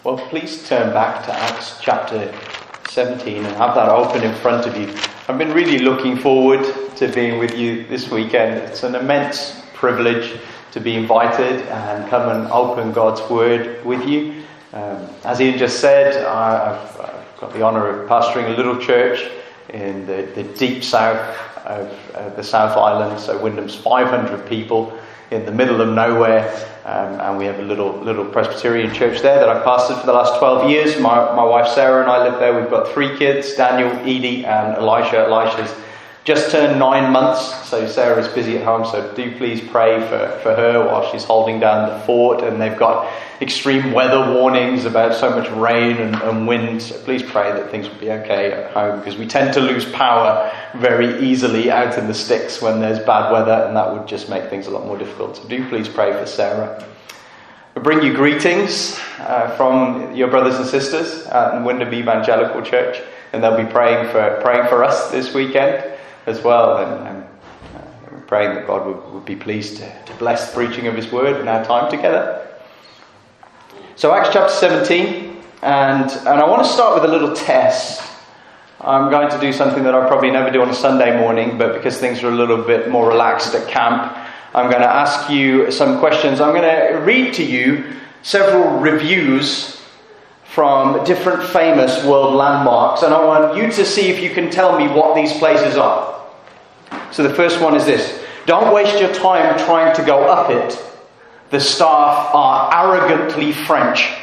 Well, please turn back to Acts chapter 17 and have that open in front of you. I've been really looking forward to being with you this weekend. It's an immense privilege to be invited and come and open God's Word with you. As Ian just said, I've got the honour of pastoring a little church in the deep south of the South Island. So Wyndham's 500 people in the middle of nowhere. And we have a little Presbyterian church there that I've pastored for the last 12 years. My wife Sarah and I live there. We've got 3 kids, Daniel, Edie and Elisha. Elisha's just turned 9 months, so Sarah's busy at home, so do please pray for her while she's holding down the fort. And they've got extreme weather warnings about so much rain and wind, so please pray that things will be okay at home, because we tend to lose power very easily out in the sticks when there's bad weather, and that would just make things a lot more difficult. So do please pray for Sarah. We bring you greetings from your brothers and sisters in Wyndham Evangelical Church, and they'll be praying for us this weekend as well, and we're praying that God would be pleased to bless the preaching of His Word in our time together. So Acts chapter 17, and I want to start with a little test. I'm going to do something that I probably never do on a Sunday morning, but because things are a little bit more relaxed at camp, I'm going to ask you some questions. I'm going to read to you several reviews from different famous world landmarks, and I want you to see if you can tell me what these places are. So the first one is this: don't waste your time trying to go up it. The staff are arrogantly French.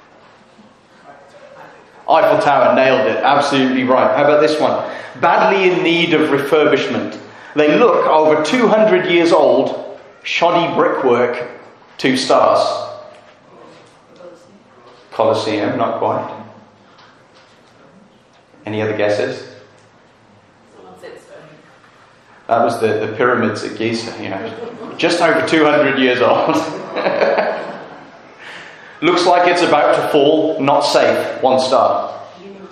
Eiffel Tower, nailed it, absolutely right. How about this one? Badly in need of refurbishment. They look over 200 years old. Shoddy brickwork, 2 stars. Colosseum, not quite. Any other guesses? That was the pyramids at Giza, just over 200 years old. Looks like it's about to fall, not safe, 1 star.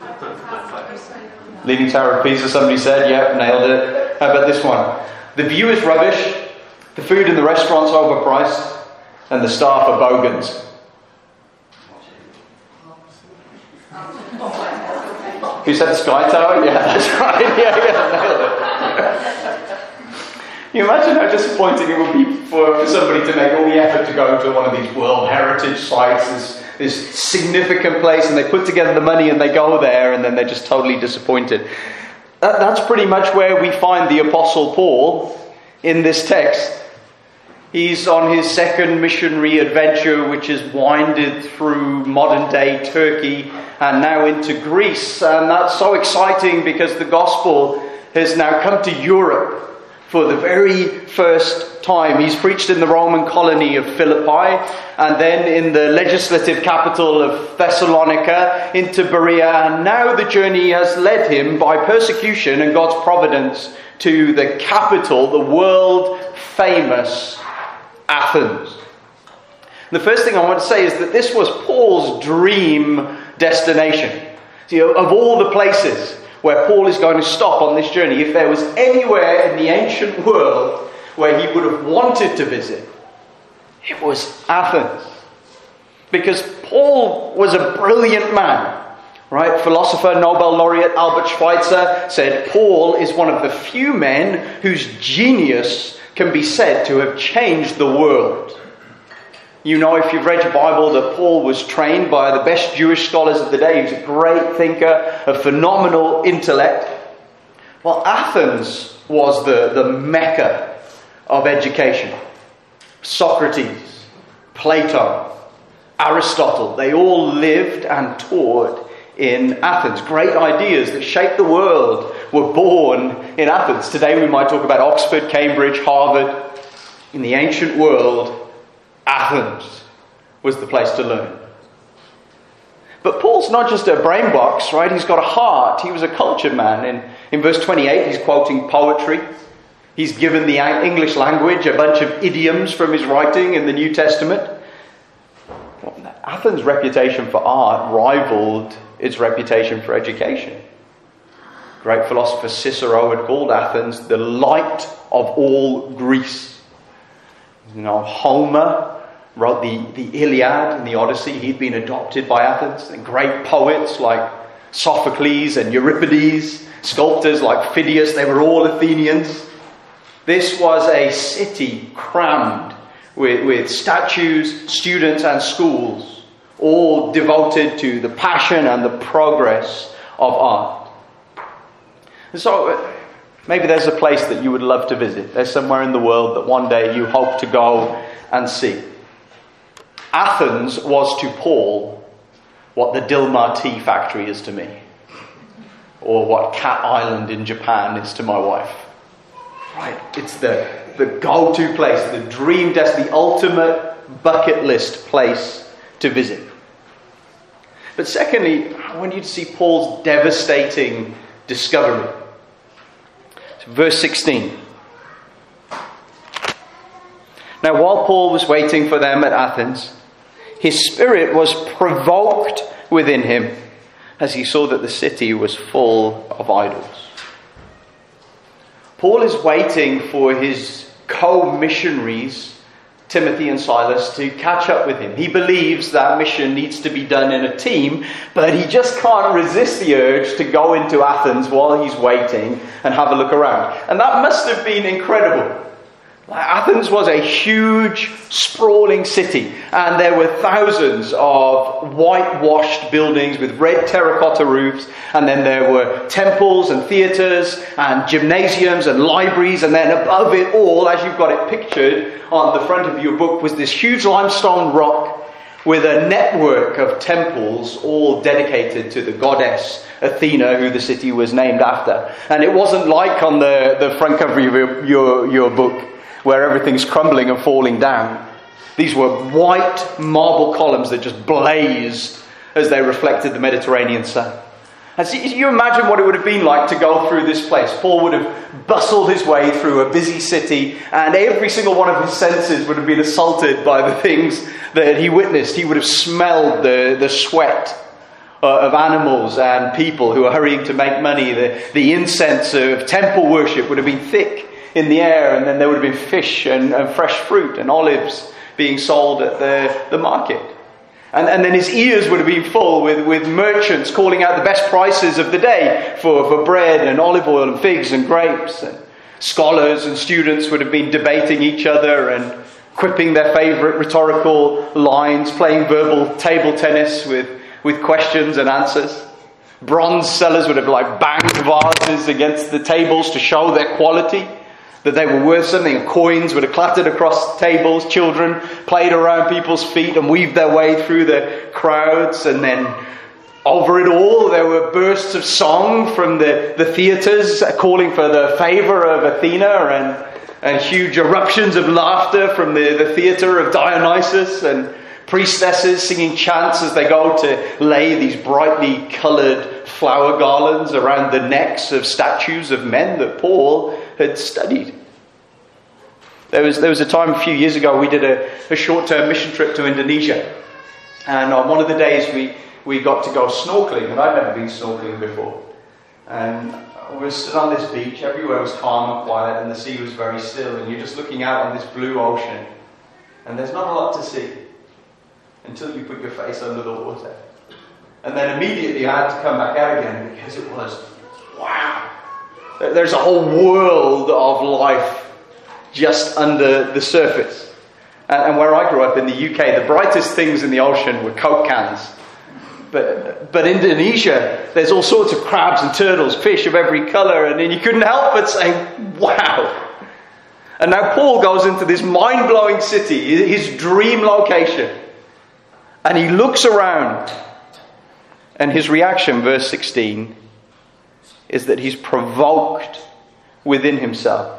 Leaning Tower of Pisa, somebody said, yep, nailed it. How about this one? The view is rubbish, the food in the restaurant's overpriced, and the staff are bogans. Who said Sky Tower? Yeah, that's right. Yeah, nailed it. Can you imagine how disappointing it would be for somebody to make all the effort to go to one of these World Heritage sites, this significant place, and they put together the money and they go there, and then they're just totally disappointed. That's pretty much where we find the Apostle Paul in this text. He's on his second missionary adventure, which is winded through modern-day Turkey and now into Greece. And that's so exciting because the gospel has now come to Europe for the very first time. He's preached in the Roman colony of Philippi, and then in the legislative capital of Thessalonica, into Berea, and now the journey has led him by persecution and God's providence to the capital, the world-famous Athens. The first thing I want to say is that this was Paul's dream destination. See, of all the places where Paul is going to stop on this journey, if there was anywhere in the ancient world where he would have wanted to visit, it was Athens. Because Paul was a brilliant man, right? Philosopher, Nobel laureate Albert Schweitzer said Paul is one of the few men whose genius can be said to have changed the world. You know, if you've read your Bible, that Paul was trained by the best Jewish scholars of the day. He was a great thinker, a phenomenal intellect. Well, Athens was the mecca of education. Socrates, Plato, Aristotle, they all lived and taught in Athens. Great ideas that shaped the world were born in Athens. Today we might talk about Oxford, Cambridge, Harvard. In the ancient world, Athens was the place to learn. But Paul's not just a brain box, right? He's got a heart. He was a cultured man. In verse 28, he's quoting poetry. He's given the English language a bunch of idioms from his writing in the New Testament. Well, Athens' reputation for art rivaled its reputation for education. Great philosopher Cicero had called Athens the light of all Greece. Homer wrote the Iliad and the Odyssey. He'd been adopted by Athens. And great poets like Sophocles and Euripides, sculptors like Phidias, they were all Athenians. This was a city crammed with statues, students and schools, all devoted to the passion and the progress of art. And so maybe there's a place that you would love to visit. There's somewhere in the world that one day you hope to go and see. Athens was to Paul what the Dilmah tea factory is to me, or what Cat Island in Japan is to my wife. Right? It's the go-to place, the dream destination, the ultimate bucket list place to visit. But secondly, I want you to see Paul's devastating discovery. So verse 16. Now, while Paul was waiting for them at Athens, his spirit was provoked within him as he saw that the city was full of idols. Paul is waiting for his co-missionaries, Timothy and Silas, to catch up with him. He believes that mission needs to be done in a team, but he just can't resist the urge to go into Athens while he's waiting and have a look around. And that must have been incredible. Athens was a huge, sprawling city, and there were thousands of whitewashed buildings with red terracotta roofs, and then there were temples and theatres and gymnasiums and libraries, and then above it all, as you've got it pictured on the front of your book, was this huge limestone rock with a network of temples all dedicated to the goddess Athena, who the city was named after. And it wasn't like on the front cover of your book, where everything's crumbling and falling down. These were white marble columns that just blazed as they reflected the Mediterranean sun. And so you imagine what it would have been like to go through this place. Paul would have bustled his way through a busy city, and every single one of his senses would have been assaulted by the things that he witnessed. He would have smelled the sweat of animals and people who are hurrying to make money. The incense of temple worship would have been thick in the air, and then there would have been fish and fresh fruit and olives being sold at the market. And then his ears would have been full with merchants calling out the best prices of the day for bread and olive oil and figs and grapes. And scholars and students would have been debating each other and quipping their favourite rhetorical lines, playing verbal table tennis with questions and answers. Bronze sellers would have banged vases against the tables to show their quality, that they were worth something. Coins would have clattered across tables. Children played around people's feet and weaved their way through the crowds. And then over it all, there were bursts of song from the theatres calling for the favour of Athena, and huge eruptions of laughter from the theatre of Dionysus, and priestesses singing chants as they go to lay these brightly coloured flower garlands around the necks of statues of men that Paul had studied. There was a time a few years ago we did a short-term mission trip to Indonesia, and on one of the days we got to go snorkeling, and I'd never been snorkeling before. And we were stood on this beach, everywhere was calm and quiet, and the sea was very still, and you're just looking out on this blue ocean, and there's not a lot to see until you put your face under the water. And then immediately I had to come back out again, because it was, wow, there's a whole world of life just under the surface. And where I grew up in the UK, the brightest things in the ocean were Coke cans. But Indonesia, there's all sorts of crabs and turtles, fish of every colour, and then you couldn't help but say, wow. And now Paul goes into this mind-blowing city, his dream location, and he looks around, and his reaction, verse 16, is that he's provoked within himself,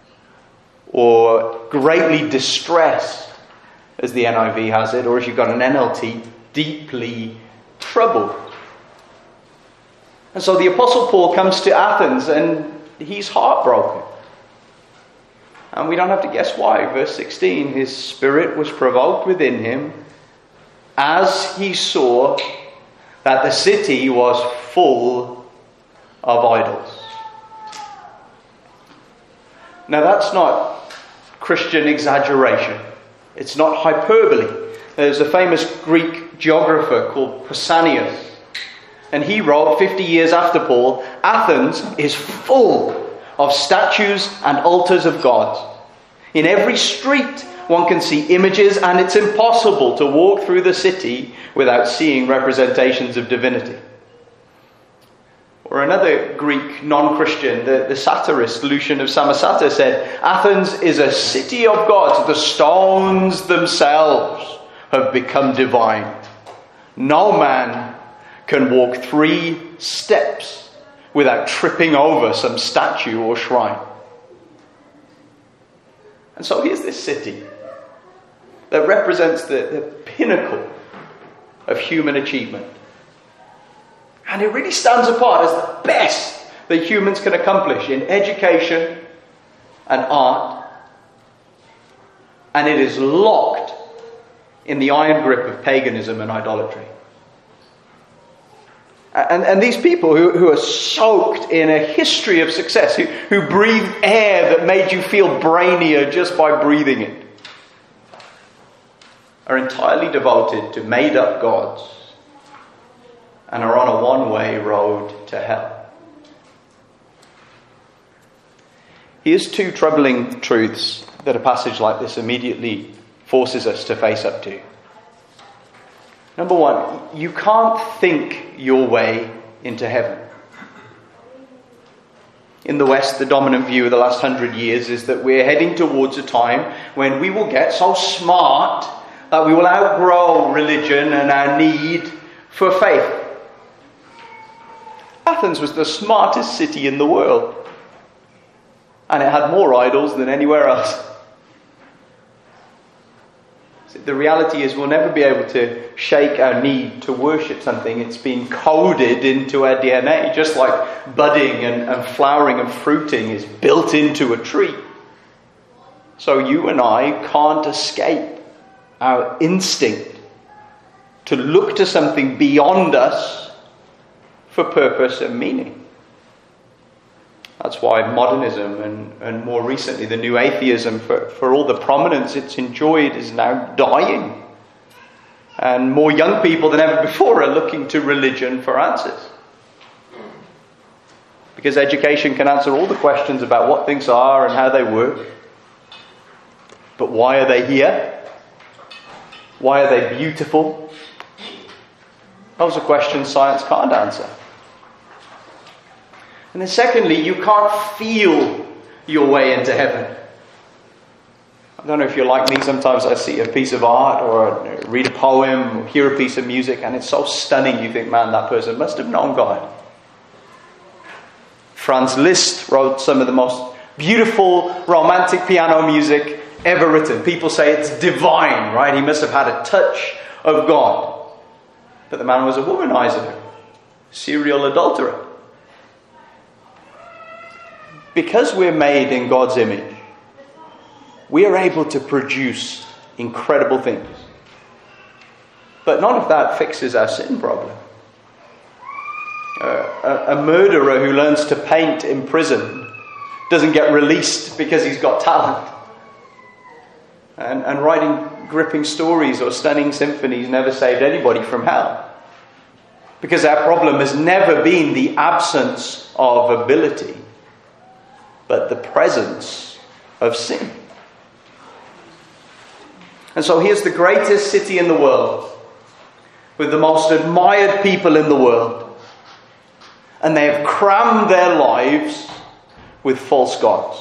or greatly distressed, as the NIV has it, or if you've got an NLT, deeply troubled. And so the Apostle Paul comes to Athens, and he's heartbroken. And we don't have to guess why. Verse 16, his spirit was provoked within him as he saw that the city was full of idols. Now that's not Christian exaggeration. It's not hyperbole. There's a famous Greek geographer called Pausanias, and he wrote 50 years after Paul, Athens is full of statues and altars of gods. In every street one can see images, and it's impossible to walk through the city without seeing representations of divinity. Or another Greek non-Christian, the satirist Lucian of Samosata, said, Athens is a city of gods. The stones themselves have become divine. No man can walk 3 steps without tripping over some statue or shrine. And so here's this city that represents the pinnacle of human achievement. And it really stands apart as the best that humans can accomplish in education and art. And it is locked in the iron grip of paganism and idolatry. And these people who are soaked in a history of success, who breathed air that made you feel brainier just by breathing it, are entirely devoted to made-up gods and are on a one-way road to hell. Here's 2 troubling truths that a passage like this immediately forces us to face up to. Number 1, you can't think your way into heaven. In the West, the dominant view of the last 100 years is that we're heading towards a time when we will get so smart that we will outgrow religion and our need for faith. Athens was the smartest city in the world, and it had more idols than anywhere else. The reality is we'll never be able to shake our need to worship something. It's been coded into our DNA, just like budding and flowering and fruiting is built into a tree. So you and I can't escape our instinct to look to something beyond us for purpose and meaning. That's why modernism and more recently the new atheism, for all the prominence it's enjoyed, is now dying. And more young people than ever before are looking to religion for answers. Because education can answer all the questions about what things are and how they work. But why are they here? Why are they beautiful? Those are questions science can't answer. And then secondly, you can't feel your way into heaven. I don't know if you're like me. Sometimes I see a piece of art or read a poem or hear a piece of music and it's so stunning you think, man, that person must have known God. Franz Liszt wrote some of the most beautiful romantic piano music ever written. People say it's divine, right? He must have had a touch of God. But the man was a womanizer, serial adulterer. Because we're made in God's image, we are able to produce incredible things. But none of that fixes our sin problem. A murderer who learns to paint in prison doesn't get released because he's got talent. And writing gripping stories or stunning symphonies never saved anybody from hell. Because our problem has never been the absence of ability, but the presence of sin. And so here's the greatest city in the world, with the most admired people in the world, and they have crammed their lives with false gods.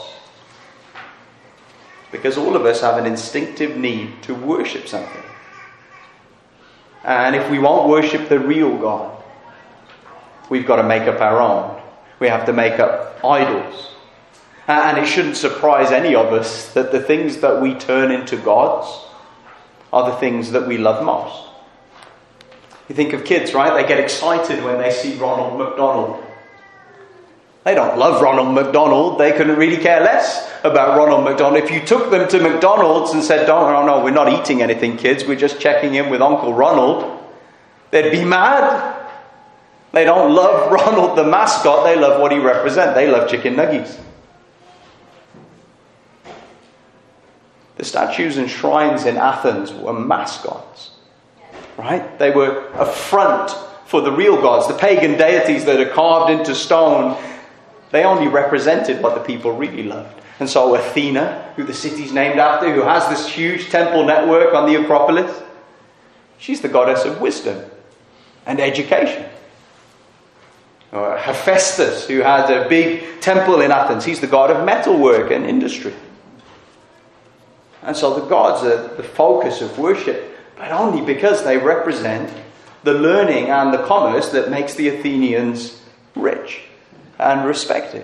Because all of us have an instinctive need to worship something. And if we won't worship the real God, we've got to make up our own. We have to make up idols. And it shouldn't surprise any of us that the things that we turn into gods are the things that we love most. You think of kids, right? They get excited when they see Ronald McDonald. They don't love Ronald McDonald. They couldn't really care less about Ronald McDonald. If you took them to McDonald's and said, no, we're not eating anything, kids. We're just checking in with Uncle Ronald, they'd be mad. They don't love Ronald the mascot. They love what he represents. They love chicken nuggets. The statues and shrines in Athens were mascots, right? They were a front for the real gods. The pagan deities that are carved into stone, they only represented what the people really loved. And so Athena, who the city's named after, who has this huge temple network on the Acropolis, she's the goddess of wisdom and education. Or Hephaestus, who had a big temple in Athens, he's the god of metalwork and industry. And so the gods are the focus of worship, but only because they represent the learning and the commerce that makes the Athenians rich and respected.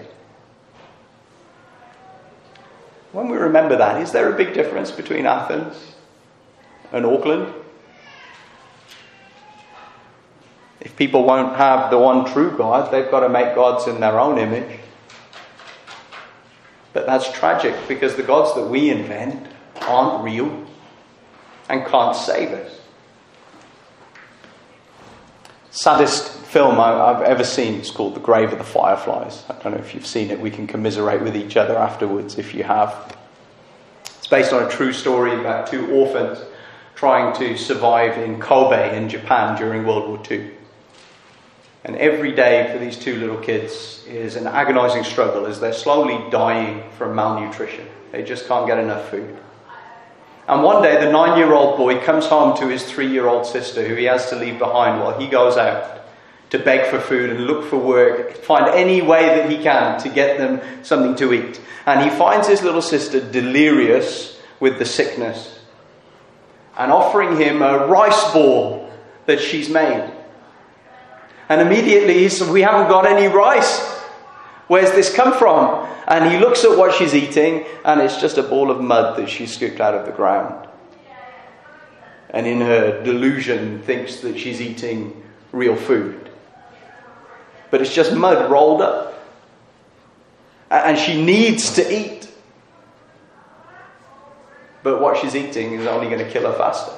When we remember that, is there a big difference between Athens and Auckland? If people won't have the one true God, they've got to make gods in their own image. But that's tragic, because the gods that we invent aren't real and can't save us. Saddest film I've ever seen is called The Grave of the Fireflies. I don't know if you've seen it. We can commiserate with each other afterwards if you have. It's based on a true story about two orphans trying to survive in Kobe in Japan during World War II. And every day for these two little kids is an agonizing struggle as they're slowly dying from malnutrition. They just can't get enough food. And one day the 9-year-old boy comes home to his 3-year-old sister, who he has to leave behind while he goes out to beg for food and look for work, find any way that he can to get them something to eat. And he finds his little sister delirious with the sickness and offering him a rice ball that she's made. And immediately he says, "We haven't got any rice. Where's this come from?" And he looks at what she's eating, and it's just a ball of mud that she scooped out of the ground. And in her delusion thinks that she's eating real food. But it's just mud rolled up. And she needs to eat. But what she's eating is only going to kill her faster.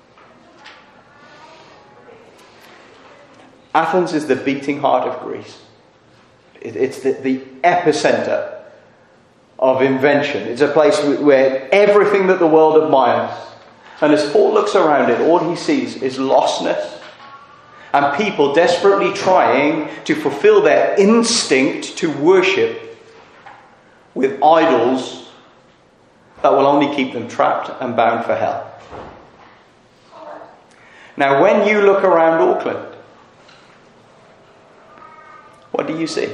Athens is the beating heart of Greece. It's the epicenter of invention. It's a place where everything that the world admires. And as Paul looks around it, all he sees is lostness and people desperately trying to fulfill their instinct to worship with idols that will only keep them trapped and bound for hell. Now, when you look around Auckland, what do you see?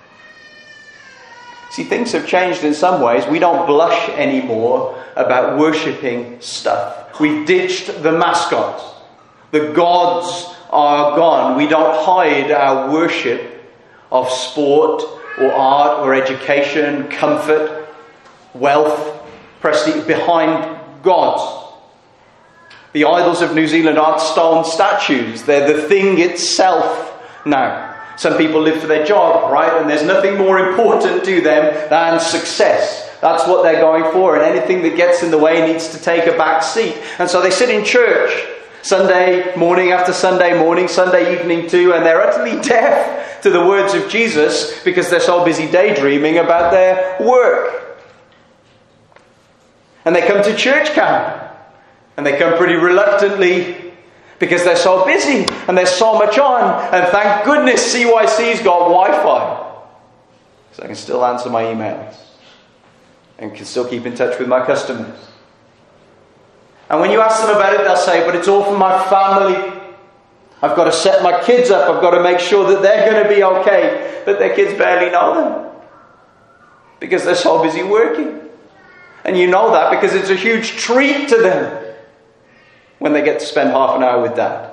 See, things have changed in some ways. We don't blush anymore about worshipping stuff. We've ditched the mascots. The gods are gone. We don't hide our worship of sport or art or education, comfort, wealth, prestige behind gods. The idols of New Zealand aren't stone statues. They're the thing itself now. Some people live for their job, right? And there's nothing more important to them than success. That's what they're going for. And anything that gets in the way needs to take a back seat. And so they sit in church Sunday morning after Sunday morning, Sunday evening too, and they're utterly deaf to the words of Jesus because they're so busy daydreaming about their work. And they come to church camp. And they come pretty reluctantly because they're so busy and there's so much on. And thank goodness CYC's got Wi-Fi. So I can still answer my emails. And can still keep in touch with my customers. And when you ask them about it, they'll say, "But it's all for my family. I've got to set my kids up. I've got to make sure that they're going to be okay." But their kids barely know them. Because they're so busy working. And you know that because it's a huge treat to them when they get to spend half an hour with Dad.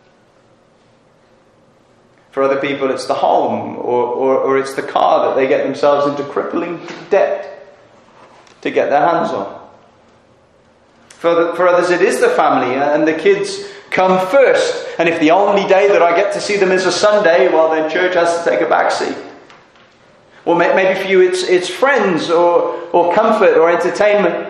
For other people, it's the home or it's the car that they get themselves into crippling debt to get their hands on. For others, it is the family, and the kids come first. And if the only day that I get to see them is a Sunday, well, then church has to take a back seat. Or maybe for you, it's friends or comfort or entertainment.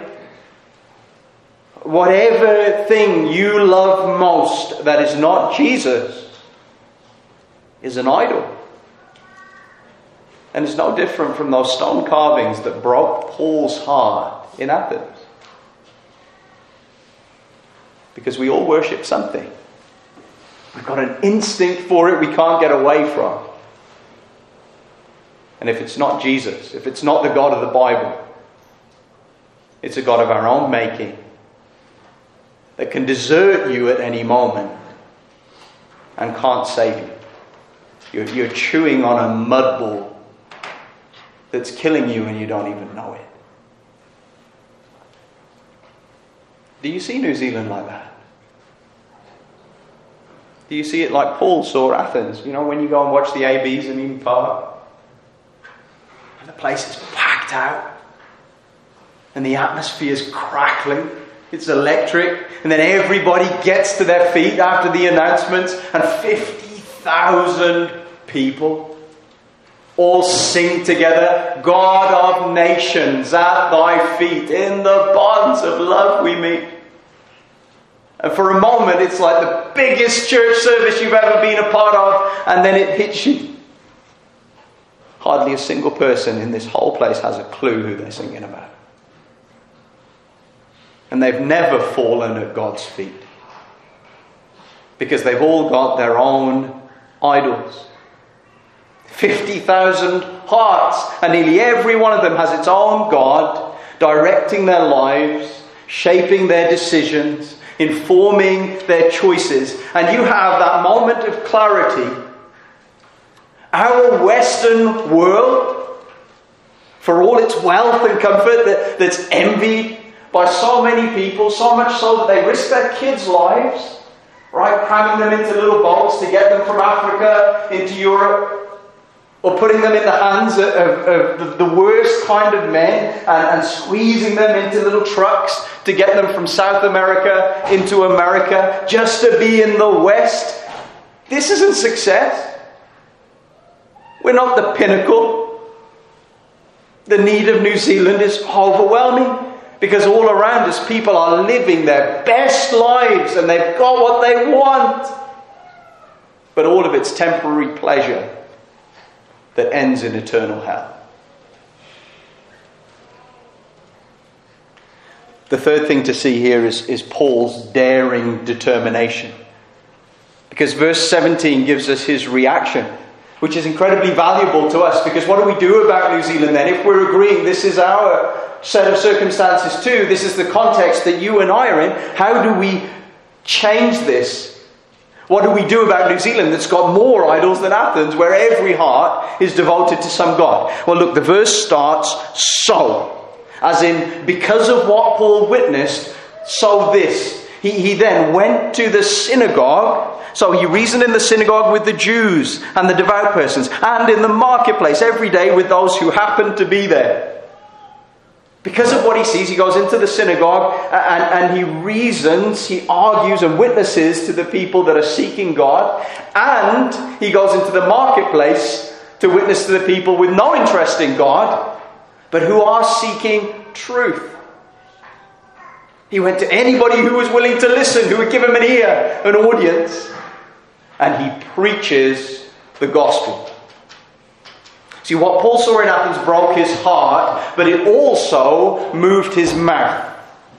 Whatever thing you love most that is not Jesus is an idol. And it's no different from those stone carvings that broke Paul's heart in Athens. Because we all worship something. We've got an instinct for it we can't get away from. And if it's not Jesus, if it's not the God of the Bible, it's a God of our own making that can desert you at any moment and can't save you. You're chewing on a mud ball that's killing you and you don't even know it. Do you see New Zealand like that? Do you see it like Paul saw Athens? You know, when you go and watch the ABs in Eden Park, and the place is packed out, and the atmosphere is crackling, it's electric, and then everybody gets to their feet after the announcements, and 50,000 people all sing together, God of nations, at thy feet, in the bonds of love we meet. And for a moment, it's like the biggest church service you've ever been a part of, and then it hits you. Hardly a single person in this whole place has a clue who they're singing about. And they've never fallen at God's feet. Because they've all got their own idols. 50,000 hearts, and nearly every one of them has its own God, directing their lives, shaping their decisions, informing their choices. And you have that moment of clarity. Our Western world, for all its wealth and comfort that's envied by so many people, so much so that they risk their kids' lives, right, cramming them into little boats to get them from Africa into Europe, or putting them in the hands of the worst kind of men and squeezing them into little trucks to get them from South America into America just to be in the West. This isn't success. We're not the pinnacle. The need of New Zealand is overwhelming because all around us people are living their best lives and they've got what they want. But all of it's temporary pleasure that ends in eternal hell. The third thing to see here is Paul's daring determination. Because verse 17 gives us his reaction, which is incredibly valuable to us. Because what do we do about New Zealand then? If we're agreeing this is our set of circumstances too, this is the context that you and I are in, how do we change this? What do we do about New Zealand that's got more idols than Athens, where every heart is devoted to some god? Well, look, the verse starts, so. As in, because of what Paul witnessed, so this. He then went to the synagogue. So he reasoned in the synagogue with the Jews and the devout persons, and in the marketplace every day with those who happened to be there. Because of what he sees, he goes into the synagogue and he reasons, he argues and witnesses to the people that are seeking God. And he goes into the marketplace to witness to the people with no interest in God, but who are seeking truth. He went to anybody who was willing to listen, who would give him an ear, an audience. And he preaches the gospel. See, what Paul saw in Athens broke his heart, but it also moved his mouth.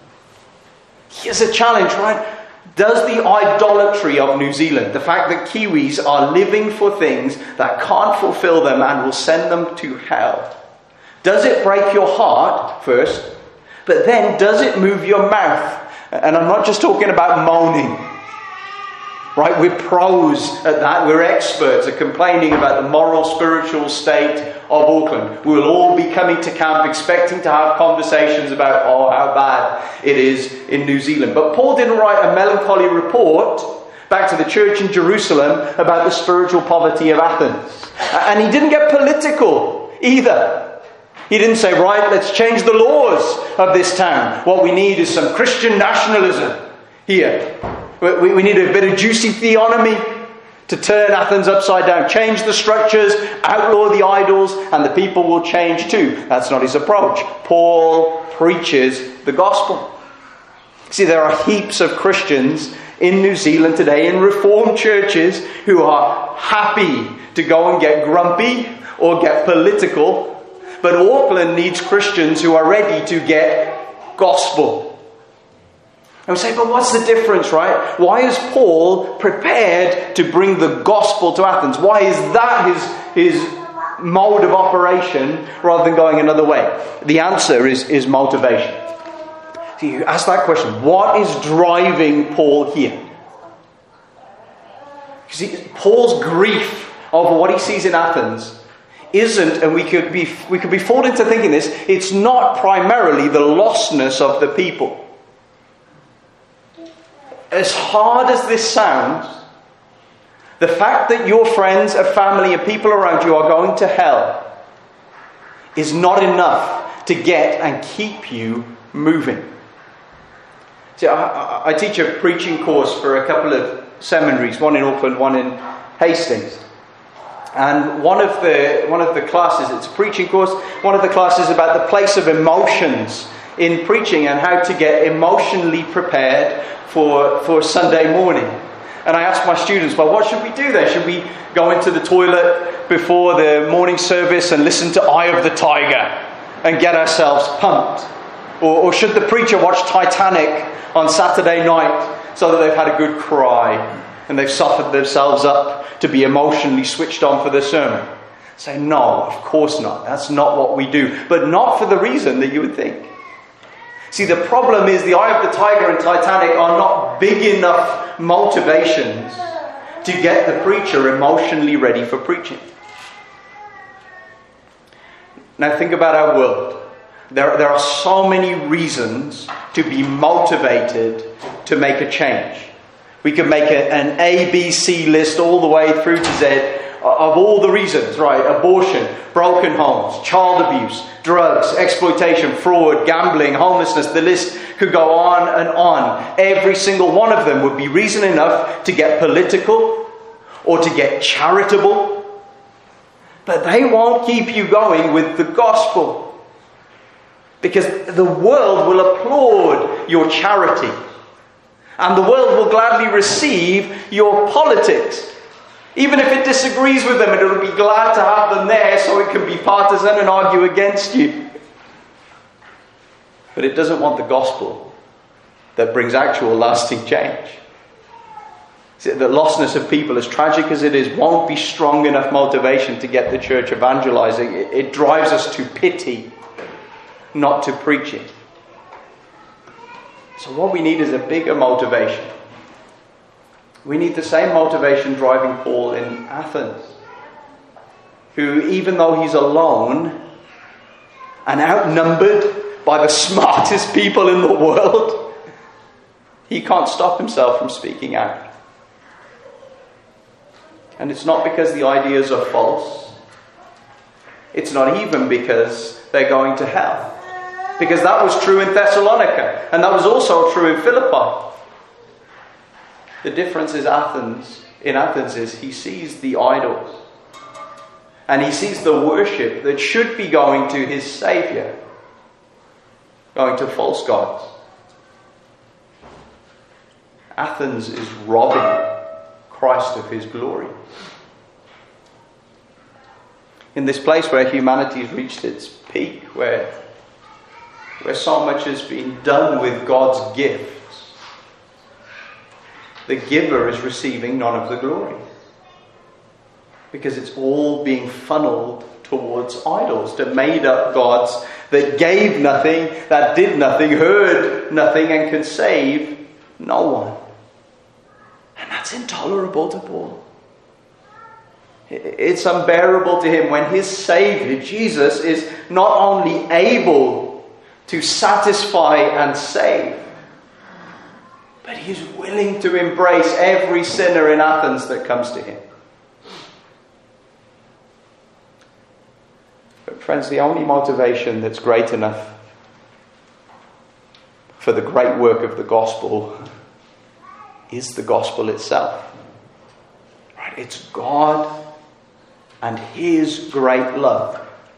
Here's a challenge, right? Does the idolatry of New Zealand, the fact that Kiwis are living for things that can't fulfill them and will send them to hell, does it break your heart first? But then, does it move your mouth? And I'm not just talking about moaning. Right, we're pros at that. We're experts at complaining about the moral, spiritual state of Auckland. We'll all be coming to camp expecting to have conversations about, how bad it is in New Zealand. But Paul didn't write a melancholy report back to the church in Jerusalem about the spiritual poverty of Athens. And he didn't get political either. He didn't say, right, let's change the laws of this town. What we need is some Christian nationalism here. We need a bit of juicy theonomy to turn Athens upside down. Change the structures, outlaw the idols, and the people will change too. That's not his approach. Paul preaches the gospel. See, there are heaps of Christians in New Zealand today, in Reformed churches, who are happy to go and get grumpy or get political. But Auckland needs Christians who are ready to get gospel. And we say, but what's the difference, right? Why is Paul prepared to bring the gospel to Athens? Why is that his mode of operation rather than going another way? The answer is motivation. So you ask that question, what is driving Paul here? You see, Paul's grief over what he sees in Athens isn't, and we could be fooled into thinking this, it's not primarily the lostness of the people. As hard as this sounds, the fact that your friends and family and people around you are going to hell is not enough to get and keep you moving. See, I teach a preaching course for a couple of seminaries, one in Auckland, one in Hastings. And one of the classes, it's a preaching course, one of the classes is about the place of emotions in preaching and how to get emotionally prepared for Sunday morning. And I asked my students, well, what should we do then? Should we go into the toilet before the morning service and listen to Eye of the Tiger and get ourselves pumped? Or should the preacher watch Titanic on Saturday night so that they've had a good cry and they've softened themselves up to be emotionally switched on for the sermon? Say, no, of course not. That's not what we do. But not for the reason that you would think. See, the problem is the Eye of the Tiger and Titanic are not big enough motivations to get the preacher emotionally ready for preaching. Now think about our world. There are so many reasons to be motivated to make a change. We could make an ABC list all the way through to Z of all the reasons, right? Abortion, broken homes, child abuse, drugs, exploitation, fraud, gambling, homelessness. The list could go on and on. Every single one of them would be reason enough to get political or to get charitable. But they won't keep you going with the gospel. Because the world will applaud your charity. And the world will gladly receive your politics. Even if it disagrees with them, it'll be glad to have them there so it can be partisan and argue against you. But it doesn't want the gospel that brings actual lasting change. The lostness of people, as tragic as it is, won't be strong enough motivation to get the church evangelizing. It drives us to pity, not to preaching. So what we need is a bigger motivation. We need the same motivation driving Paul in Athens, who, even though he's alone and outnumbered by the smartest people in the world, he can't stop himself from speaking out. And it's not because the ideas are false. It's not even because they're going to hell. Because that was true in Thessalonica, and that was also true in Philippi. The difference in Athens is he sees the idols. And he sees the worship that should be going to his Saviour, going to false gods. Athens is robbing Christ of his glory. In this place where humanity has reached its peak, where so much has been done with God's gifts, the giver is receiving none of the glory. Because it's all being funneled towards idols, to made up gods that gave nothing, that did nothing, heard nothing, and can save no one. And that's intolerable to Paul. It's unbearable to him when his Saviour, Jesus, is not only able to satisfy and save, but he is willing to embrace every sinner in Athens that comes to him. But friends, the only motivation that's great enough for the great work of the gospel is the gospel itself. Right? It's God and his great love.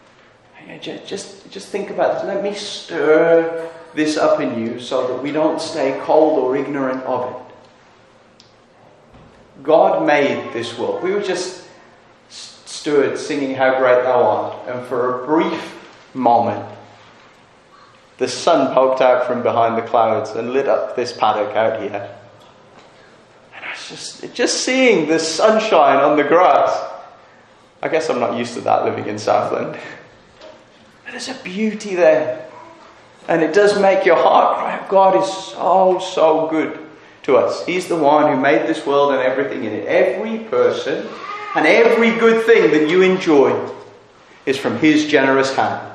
Just think about this. Let me stir this up in you so that we don't stay cold or ignorant of it. God made this world. We were just stood singing How Great Thou Art, and for a brief moment the sun poked out from behind the clouds and lit up this paddock out here. And I was just seeing the sunshine on the grass. I guess I'm not used to that living in Southland. But there's a beauty there. And it does make your heart cry. God is so good to us. He's the one who made this world and everything in it. Every person and every good thing that you enjoy is from His generous hand.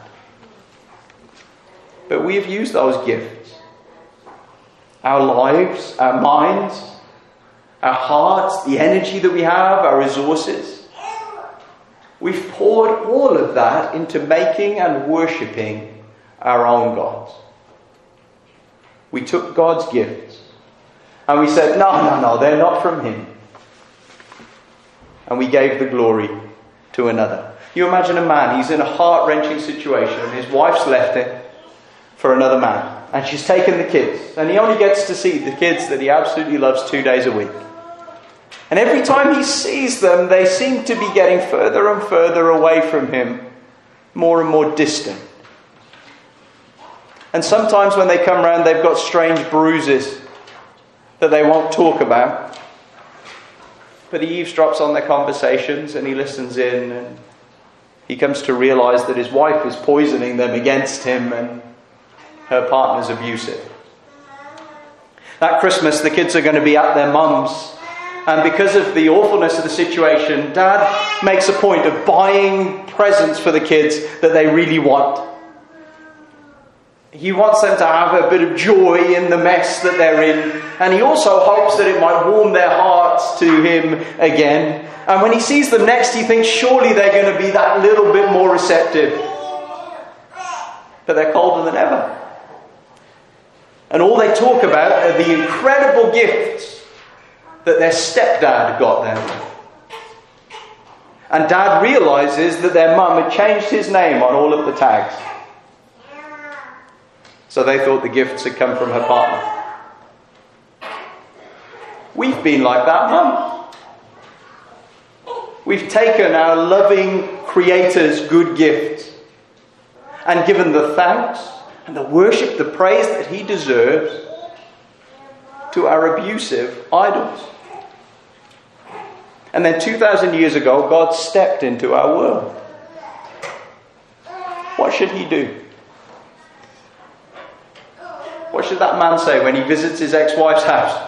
But we have used those gifts. Our lives, our minds, our hearts, the energy that we have, our resources. We've poured all of that into making and worshipping our own gods. We took God's gifts and we said, no, they're not from Him. And we gave the glory to another. You imagine a man, he's in a heart-wrenching situation, and his wife's left him for another man. And she's taken the kids. And he only gets to see the kids that he absolutely loves 2 days a week. And every time he sees them, they seem to be getting further and further away from him, more and more distant. And sometimes when they come round, they've got strange bruises that they won't talk about. But he eavesdrops on their conversations and he listens in, and he comes to realise that his wife is poisoning them against him and her partner's abusive. That Christmas, the kids are going to be at their mum's. And because of the awfulness of the situation, Dad makes a point of buying presents for the kids that they really want. He wants them to have a bit of joy in the mess that they're in. And he also hopes that it might warm their hearts to him again. And when he sees them next, he thinks surely they're going to be that little bit more receptive. But they're colder than ever. And all they talk about are the incredible gifts that their stepdad got them. And Dad realises that their mum had changed his name on all of the tags. So they thought the gifts had come from her partner. We've been like that, Mum. We've taken our loving Creator's good gifts and given the thanks and the worship, the praise that He deserves to our abusive idols. And then 2,000 years ago, God stepped into our world. What should He do? What should that man say when he visits his ex-wife's house?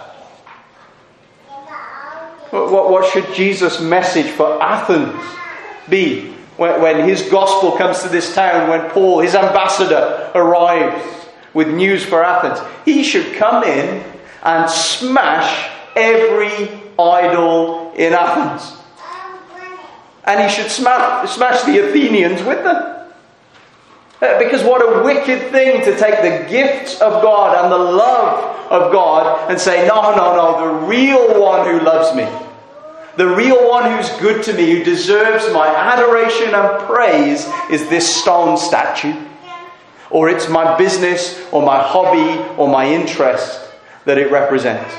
What should Jesus' message for Athens be when his gospel comes to this town, when Paul, his ambassador, arrives with news for Athens? He should come in and smash every idol in Athens. And he should smash the Athenians with them. Because what a wicked thing to take the gifts of God and the love of God and say, no, the real one who loves me, the real one who's good to me, who deserves my adoration and praise is this stone statue. Or it's my business or my hobby or my interest that it represents.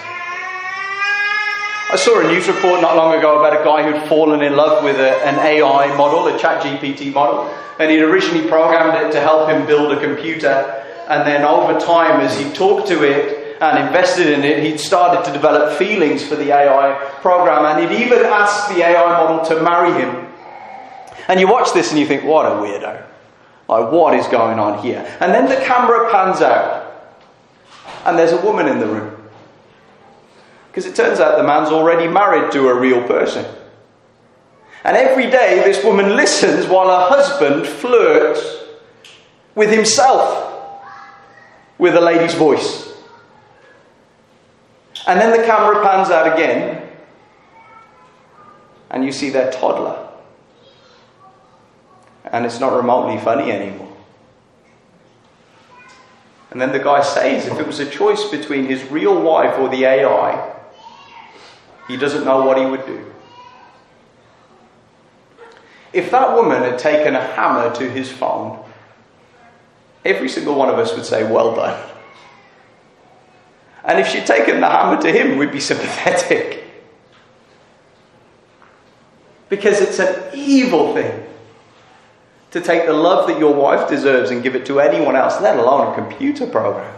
I saw a news report not long ago about a guy who'd fallen in love with an AI model, a ChatGPT model, and he'd originally programmed it to help him build a computer, and then over time, as he talked to it and invested in it, he'd started to develop feelings for the AI program, and he'd even asked the AI model to marry him. And you watch this and you think, what a weirdo. Like, what is going on here? And then the camera pans out, and there's a woman in the room. Because it turns out the man's already married to a real person. And every day this woman listens while her husband flirts with himself with a lady's voice. And then the camera pans out again and you see their toddler. And it's not remotely funny anymore. And then the guy says if it was a choice between his real wife or the AI, he doesn't know what he would do. If that woman had taken a hammer to his phone, every single one of us would say, well done. And if she'd taken the hammer to him, we'd be sympathetic. Because it's an evil thing to take the love that your wife deserves and give it to anyone else, let alone a computer program.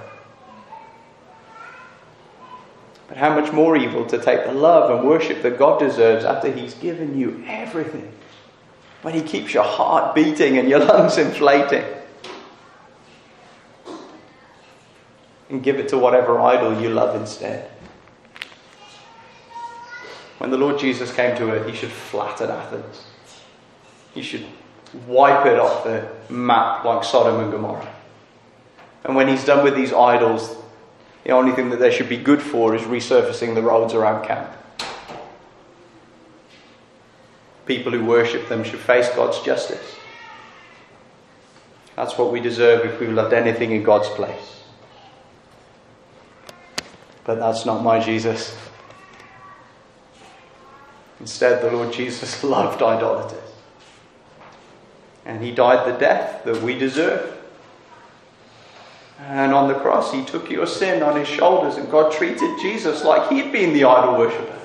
But how much more evil to take the love and worship that God deserves after He's given you everything, when He keeps your heart beating and your lungs inflating, and give it to whatever idol you love instead. When the Lord Jesus came to earth, He should flatten Athens. He should wipe it off the map like Sodom and Gomorrah. And when He's done with these idols, the only thing that they should be good for is resurfacing the roads around camp. People who worship them should face God's justice. That's what we deserve if we loved anything in God's place. But that's not my Jesus. Instead, the Lord Jesus loved idolaters. And He died the death that we deserve. And on the cross, He took your sin on His shoulders, and God treated Jesus like He'd been the idol worshipper.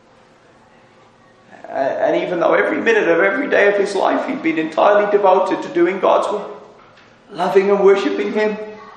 And even though every minute of every day of His life He'd been entirely devoted to doing God's will, loving and worshipping Him,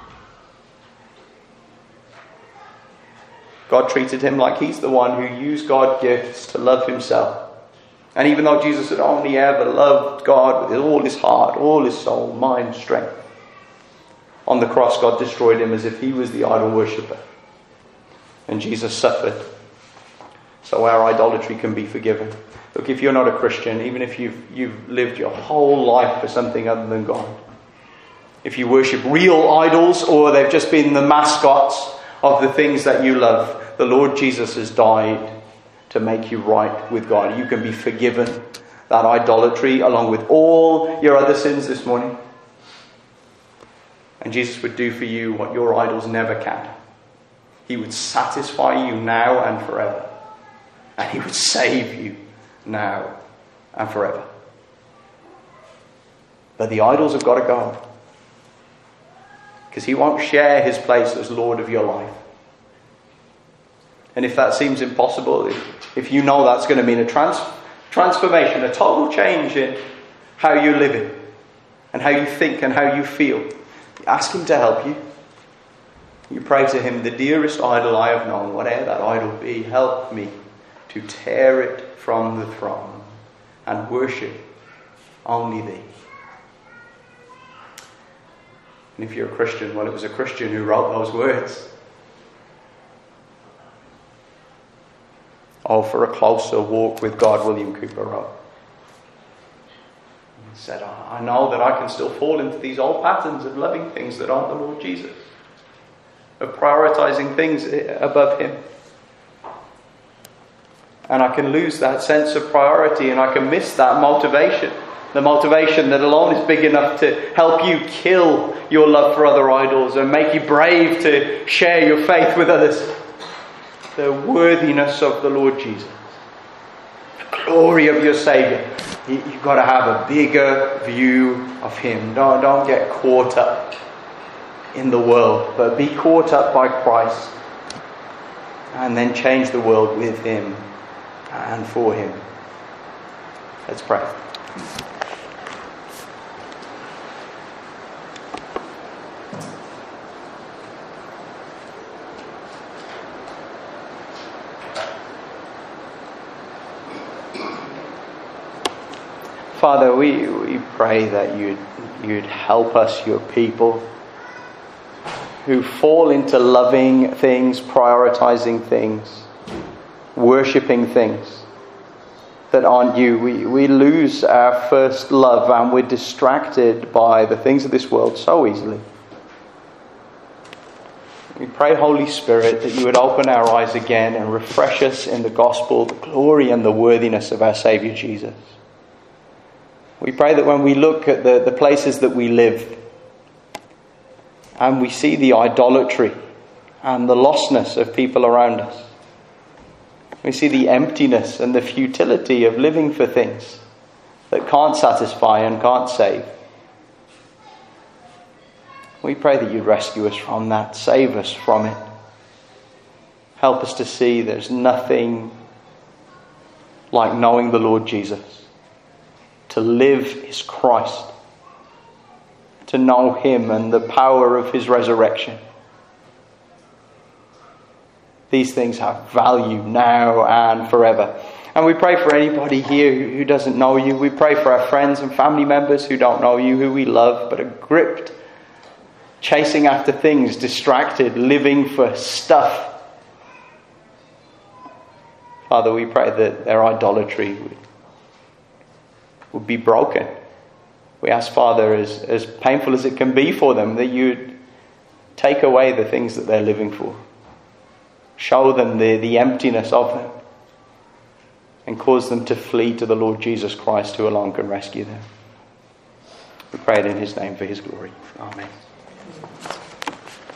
God treated Him like He's the one who used God's gifts to love Himself. And even though Jesus had only ever loved God with all his heart, all his soul, mind, strength, on the cross God destroyed Him as if He was the idol worshipper. And Jesus suffered so our idolatry can be forgiven. Look, if you're not a Christian, even if you've lived your whole life for something other than God, if you worship real idols or they've just been the mascots of the things that you love, the Lord Jesus has died to make you right with God. You can be forgiven that idolatry along with all your other sins this morning. And Jesus would do for you what your idols never can. He would satisfy you now and forever. And He would save you now and forever. But the idols have got to go. Because He won't share His place as Lord of your life. And if that seems impossible, if you know that's going to mean a transformation, a total change in how you're living and how you think and how you feel, ask Him to help you. You pray to Him, the dearest idol I have known, whatever that idol be, help me to tear it from the throne and worship only Thee. And if you're a Christian, well, it was a Christian who wrote those words. Oh, for a closer walk with God, William Cooper wrote. He said, I know that I can still fall into these old patterns of loving things that aren't the Lord Jesus, of prioritizing things above Him. And I can lose that sense of priority, and I can miss that motivation. The motivation that alone is big enough to help you kill your love for other idols and make you brave to share your faith with others. The worthiness of the Lord Jesus. The glory of your Saviour. You've got to have a bigger view of Him. Don't get caught up in the world, but be caught up by Christ. And then change the world with Him and for Him. Let's pray. Father, we pray that you'd help us, your people, who fall into loving things, prioritizing things, worshipping things that aren't you. We lose our first love and we're distracted by the things of this world so easily. We pray, Holy Spirit, that you would open our eyes again and refresh us in the gospel, the glory and the worthiness of our Saviour Jesus. We pray that when we look at the places that we live and we see the idolatry and the lostness of people around us, we see the emptiness and the futility of living for things that can't satisfy and can't save. We pray that you'd rescue us from that, save us from it. Help us to see there's nothing like knowing the Lord Jesus. To live is Christ. to know him and the power of his resurrection. These things have value now and forever. And we pray for anybody here who doesn't know you. We pray for our friends and family members who don't know you, who we love but are gripped, chasing after things, distracted, living for stuff. Father, we pray that their idolatry would be broken. We ask, Father, as painful as it can be for them, that you'd take away the things that they're living for. Show them the emptiness of them and cause them to flee to the Lord Jesus Christ, who alone can rescue them. We pray it in his name for his glory. Amen.